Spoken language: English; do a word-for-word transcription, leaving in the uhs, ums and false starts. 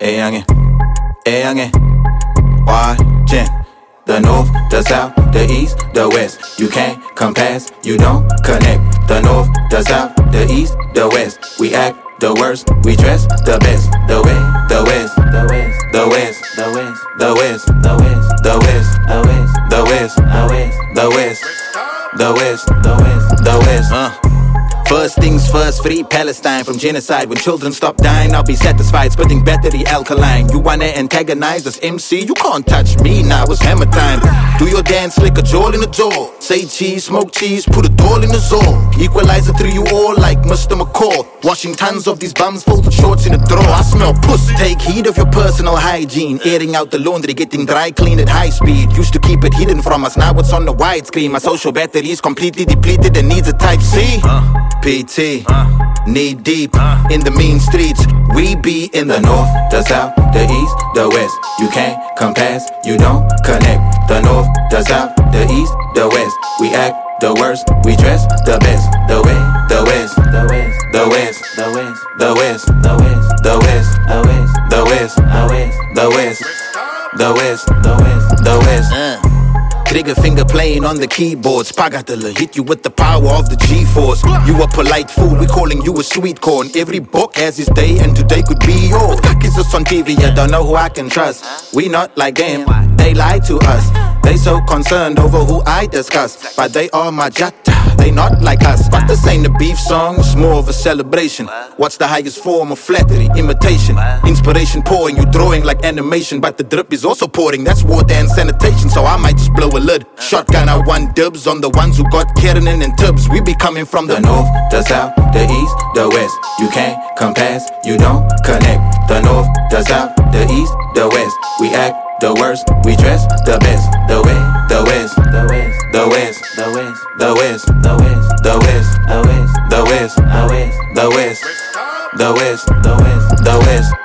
Hey youngin', hey youngin', watchin'. The north, the south, the east, the west. You can't come past, you don't connect. The north, the south, the east, the west. We act the worst, we dress the best. The way, the west, the west, the west, the west, the west, the west, the west, the west, the west, the west, the west, the west, the west. Uh. First things first, free Palestine from genocide. When children stop dying, I'll be satisfied. Spitting battery alkaline. You wanna antagonize this M C? You can't touch me, now it's hammer time. Do your dance, lick a jaw in the jaw. Say cheese, smoke cheese, put a doll in the zoo. Equalizer through you all like Mister McCall. Washing tons of these bums, folded shorts in a drawer. I smell puss. Take heed of your personal hygiene. Airing out the laundry, getting dry clean at high speed. Used to keep it hidden from us, now it's on the widescreen. My social battery is completely depleted and needs a type C. P T, uh, knee deep uh, in the mean streets. We be in the north, the south, the east, the west. You can't come past, you don't connect. The north, the south, the east, the west. We act the worst, we dress the best. The way, the west, the west, the west, the west, the west, the west, the west, the west, the west, the west, the west, the west, the west. Uh. Trigger finger playing on the keyboard. Spagatala hit you with the power of the G-force. You a polite fool, we calling you a sweet corn. Every book has its day and today could be yours. What is this on T V? I don't know who I can trust. We not like them, they lie to us. They so concerned over who I discuss, but they are my jata, they not like us. But this ain't a beef song, it's more of a celebration. What's the highest form of flattery? Imitation. Inspiration pouring, you drawing like animation, but the drip is also pouring, that's water and sanitation. So I might just blow a lid. Shotgun, I want dibs on the ones who got Kiernan and Tibbs. We be coming from the north, the south, the east, the west. You can't come past, you don't connect. The north, the south, the east, the west. We act the worst, we dress the best. The way, the west, the west, the west, the west, the west, the west, the west, the west, the west, the west, the west, the west, the west, the west.